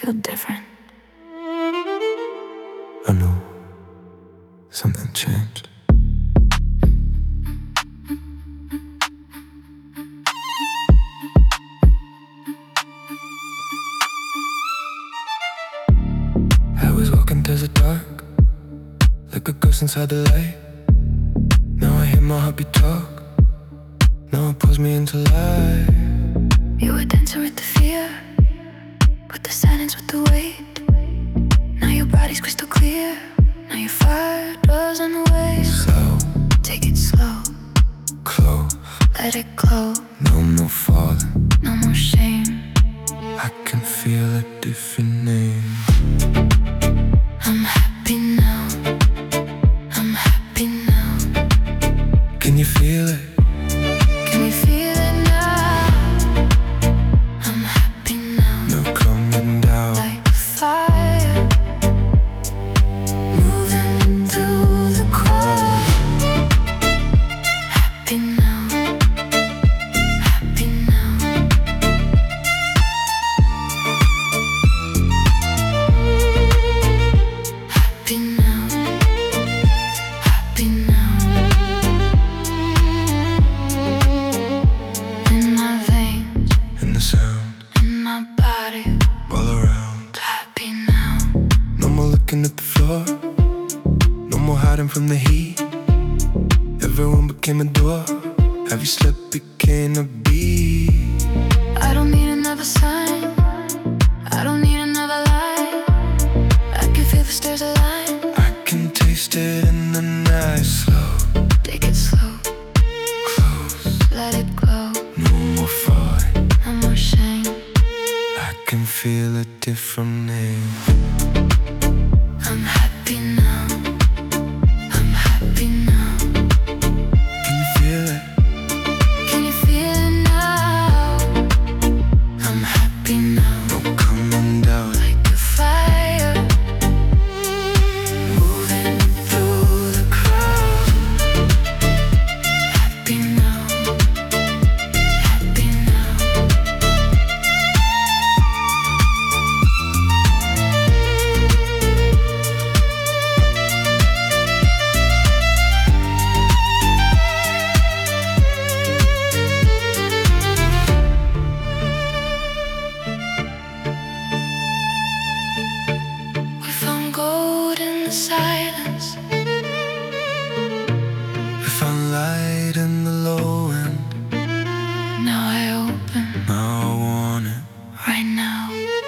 feel different. I know something changed. I was walking through the dark, like a ghost inside the light. Now I hear my heartbeat talk. Now it pulls me into life. You were dancing with the fear, with the silence, with the weight. Now your body's crystal clear. Now your fire doesn't waste. Slow, Take it slow, close, let it glow. no more falling. No more shame. I can feel a different name. I'm happy now. I'm happy now. Can you feel it? Can you feel it now? I'm happy now. No coming down. Like a fire, moving through the crowd. Happy now. Happy now. Happy now. Happy now. In my veins, In the sound, in my body. all around. Happy now. No more looking at the floor. No more hiding from the heat. Everyone became a door. Have you slept became a beat? I don't need another sign. I don't need another lie. I can feel the stars align. I can taste it in the night. Slow, Take it slow, close, let it glow. no more falling. No more shame. I can feel a different name. I'm happy now. I'm happy now. Can you feel it? Can you feel it now? I'm happy now. No coming down. Like a fire, moving through the crowd. Happy now. Happy now. We found gold in the silence. We found light in the low end. Now I open Now I want it. right now.